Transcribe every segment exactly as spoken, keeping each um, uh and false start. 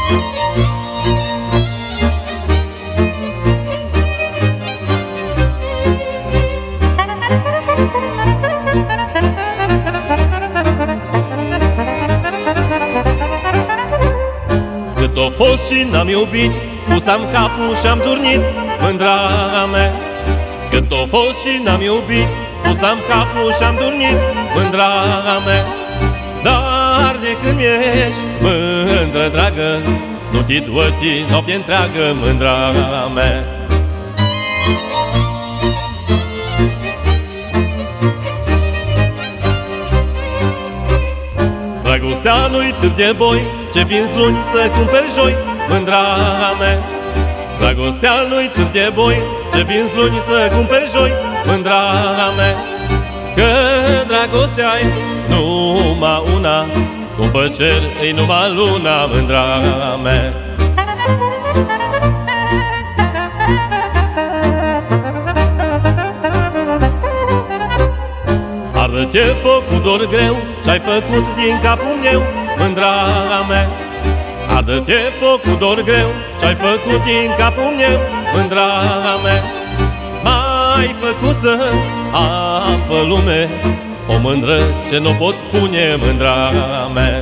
Cât o fost și n-am iubit, pusam capul și-am turnit, mândra mea. Cât o fost și n-am iubit, pusam capul și-am turnit, mândra mea. Dar de când ești mândră, dragă, nu ti duăti noapte întreagă, mândra mea. Dragostea nu-i târg de boi, ce vinzi luni să cumperi joi, mândra mea. Dragostea nu-i târg de boi, ce vinzi luni să cumperi joi, mândra mea. Că dragostea-i numai una, cum pe cer-i numai luna, mândra mea. Arde-te foc cu dor greu, ce-ai făcut din capul meu, mândra mea. Arde-te foc cu dor greu, ce-ai făcut din capul meu, mândra mea. M-ai făcut să am pe lume o mândră ce nu pot spune, mândra mea.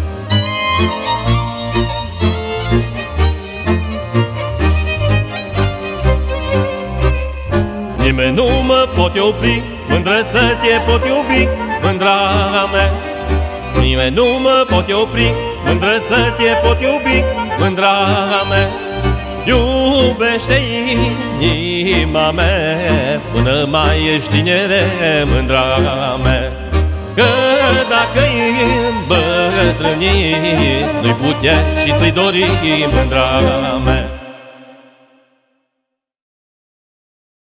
Nimeni nu mă poate opri, mândră să te pot iubi, mândra mea. Nimeni nu mă poate opri, mândră să te pot iubi, mândra mea. Iubește inima mea până mai ești tinere, mândra mea. Că dacă-i îmbătrâni, nu-i putea și ți-i dori, mândra mea.